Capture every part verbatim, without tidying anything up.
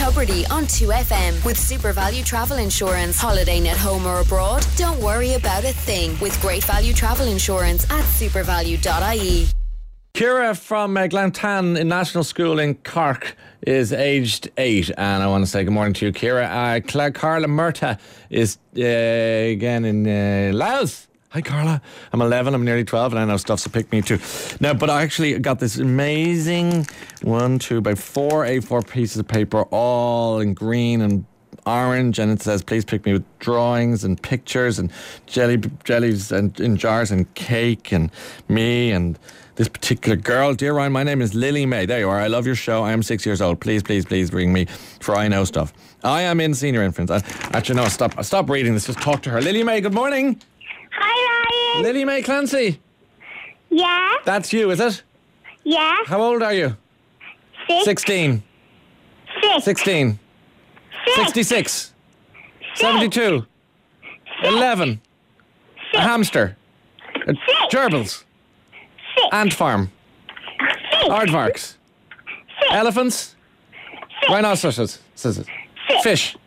Tubridy on two F M with Super Value Travel Insurance. Holidaying at home or abroad? Don't worry about a thing with Great Value Travel Insurance at supervalue dot I E. Ciara from uh, Glantan in National School in Cork is aged eight, and I want to say good morning to you, Ciara. Uh, Cla- Carla Murta is uh, again in uh, Laos. Hi, Carla. I'm eleven, I'm nearly twelve, and I know stuff, so pick me too. Now, but I actually got this amazing one, two, by four A four pieces of paper, all in green and orange, and it says please pick me with drawings and pictures and jelly jellies and in jars and cake and me and this particular girl. Dear Ryan, my name is Lily May. There you are. I love your show. I am six years old. Please, please, please ring me, for I know stuff. I am in senior infants. I, actually, no, stop stop reading this. Just talk to her. Lily May, good morning. Hi, Ryan. Lily May Clancy. Yeah? That's you, is it? Yeah? How old are you? Six. Sixteen. Six. Sixteen. Six. Sixty-six. Six. Seventy-two. Six. Eleven. Six. A hamster. A Six. gerbils. Six. Ant farm. Six. Aardvarks. Six. Elephants. Six. Rhinoceroses. Scissors. Six. Fish.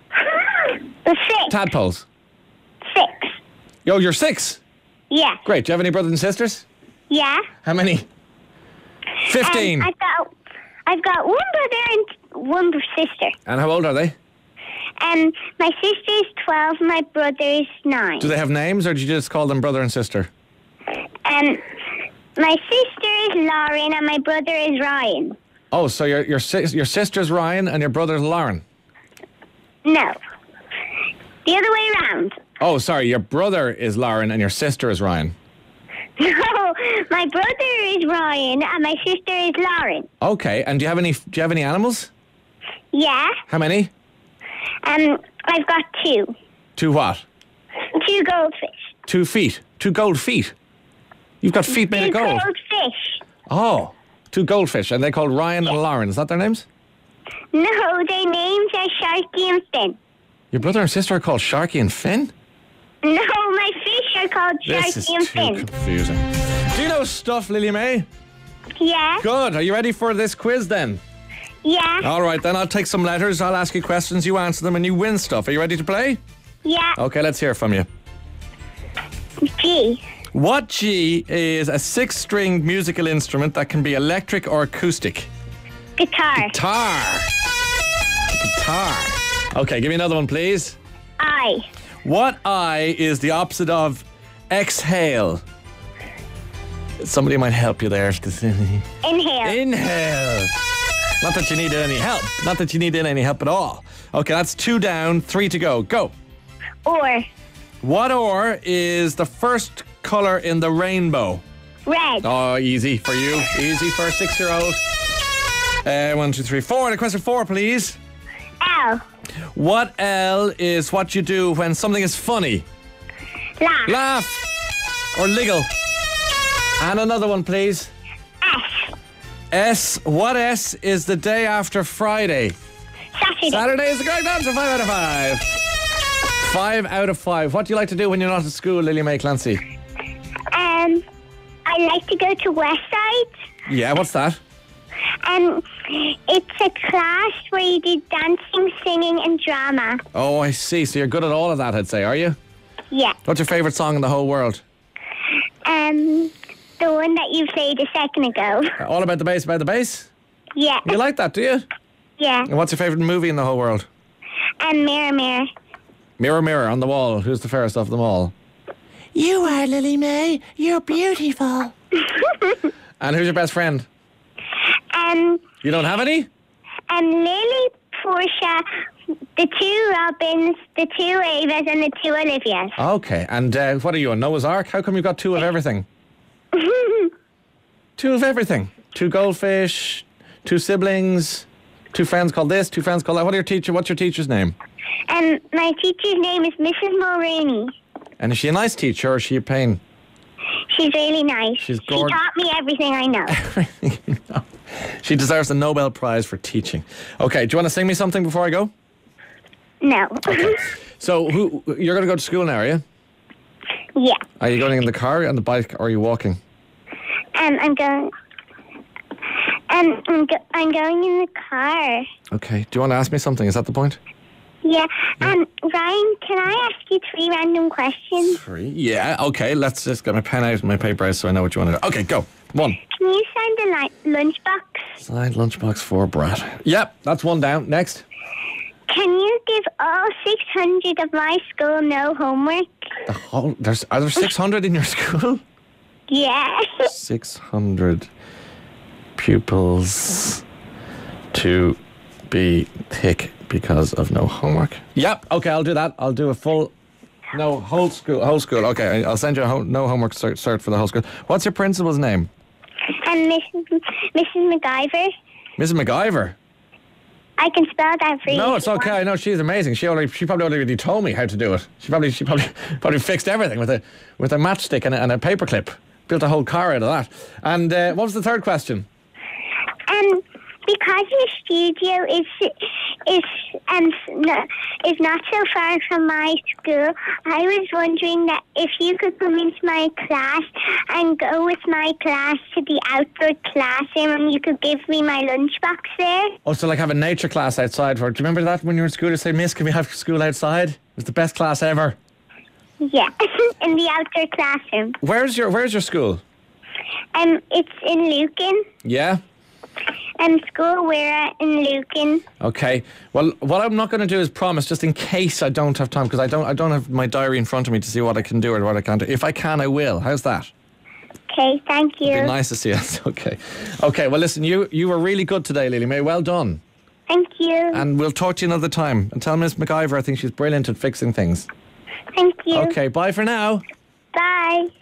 Six. Tadpoles. Six. Yo, you're six. Yeah. Great. Do you have any brothers and sisters? Yeah. How many? Fifteen. Um, I've got, I've got one brother and one sister. And how old are they? Um, my sister is twelve. My brother is nine. Do they have names, or do you just call them brother and sister? Um, my sister is Lauren and my brother is Ryan. Oh, so your your sis- your sister's Ryan and your brother's Lauren. No. The other way around. Oh, sorry. Your brother is Lauren and your sister is Ryan. No, my brother is Ryan and my sister is Lauren. Okay. And do you have any? Do you have any animals? Yeah. How many? Um, I've got two. Two what? Two goldfish. Two feet. Two gold feet. You've got feet made Two of gold. goldfish. Oh, two goldfish, and they're called Ryan and Lauren. Is that their names? No, their names are Sharky and Finn. Your brother and sister are called Sharky and Finn? No, my fish are called This is Sharky and too Finn. confusing. Do you know stuff, Lily May? Yeah. Good. Are you ready for this quiz then? Yeah. All right, then I'll take some letters. I'll ask you questions. You answer them and you win stuff. Are you ready to play? Yeah. Okay, let's hear from you. G. What G is a six-stringed musical instrument that can be electric or acoustic? Guitar. Guitar. Guitar. Okay, give me another one, please. I. What I is the opposite of exhale? Somebody might help you there. Inhale. Inhale. Not that you needed any help. Not that you needed any help at all. Okay, that's two down, three to go. Go. Or. What or is the first colour in the rainbow? Red. Oh, easy for you. Easy for a six-year-old. Uh, one, two, three, four. And question four, please. L. What L is what you do when something is funny? Laugh. Laugh or liggle. And another one, please. S. S. What S is the day after Friday? Saturday. Saturday is the correct answer. Five out of five. Five out of five. What do you like to do when you're not at school, Lily May Clancy? Um, I like to go to Westside. Yeah, what's that? Um, it's a class where you do dancing, singing, and drama. Oh, I see. So you're good at all of that, I'd say, are you? Yeah. What's your favourite song in the whole world? Um, the one that you played a second ago. All About the Bass, About the Bass? Yeah. You like that, do you? Yeah. And what's your favourite movie in the whole world? And Mirror, Mirror. Mirror, mirror on the wall. Who's the fairest of them all? You are, Lily May. You're beautiful. And who's your best friend? Um, You don't have any? and Lily, Portia, the two Robins, the two Avas, and the two Olivias. Okay. And uh, what are you, a Noah's Ark? How come you've got two of everything? Two of everything. Two goldfish, two siblings, two friends called this, two friends called that. What are your teacher? What's your teacher's name? And my teacher's name is Missus Mulrooney. And is she a nice teacher or is she a pain? She's really nice. She's she gorgeous. taught me everything I know. She deserves the Nobel Prize for teaching. Okay, do you want to sing me something before I go? No. Okay. So who you're going to go to school now, are you? Yeah. Are you going in the car, on the bike, or are you walking? Um, I'm going. Um, Um, I'm, go- I'm going in the car. Okay. Do you want to ask me something? Is that the point? Yeah. Um, Ryan, can I ask you three random questions? Three. Yeah. Okay. Let's just get my pen out and my paper out so I know what you want to do. Okay. Go. One. Can you sign the li- lunchbox? Signed lunchbox for Brad. Yep. That's one down. Next. Can you give all six hundred of my school no homework? The whole. There's are there six hundred in your school? Yeah. Six hundred pupils to be thick because of no homework. Yep. Okay, I'll do that. I'll do a full. No, whole school. Whole school. Okay, I'll send you a whole, no homework cert, cert for the whole school. What's your principal's name? And Missus Missus MacGyver. Missus MacGyver. I can spell that for you. No, if it's you okay. I want. know she's amazing. She already, she probably already told me how to do it. She probably, she probably, probably fixed everything with a, with a matchstick and a, and a paperclip. Built a whole car out of that. And uh, what was the third question? Um, because your studio is is um no, is not so far from my school, I was wondering that if you could come into my class and go with my class to the outdoor classroom, and you could give me my lunchbox there. Oh, so like have a nature class outside for. Do you remember that when you were in school? You say, "Miss, can we have school outside?" It was the best class ever. Yeah, in the outdoor classroom. Where's your Where's your school? Um, it's in Lucan. Yeah. Um, school we're at in Lucan. Okay. Well, what I'm not going to do is promise, just in case I don't have time, because I don't I don't have my diary in front of me to see what I can do or what I can't do. If I can, I will. How's that? Okay, thank you. It'd be nice to see us. Okay. Okay. Well, listen, you you were really good today, Lily May. Well done. Thank you. And we'll talk to you another time. And tell Miss MacGyver I think she's brilliant at fixing things. Thank you. Okay. Bye for now. Bye.